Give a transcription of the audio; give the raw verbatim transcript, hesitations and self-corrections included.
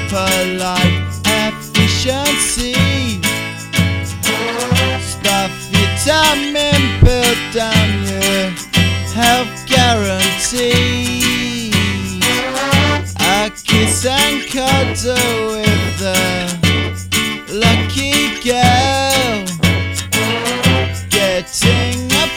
polite efficiency. Stuff vitamin build down your health guarantee. A kiss and cuddle with the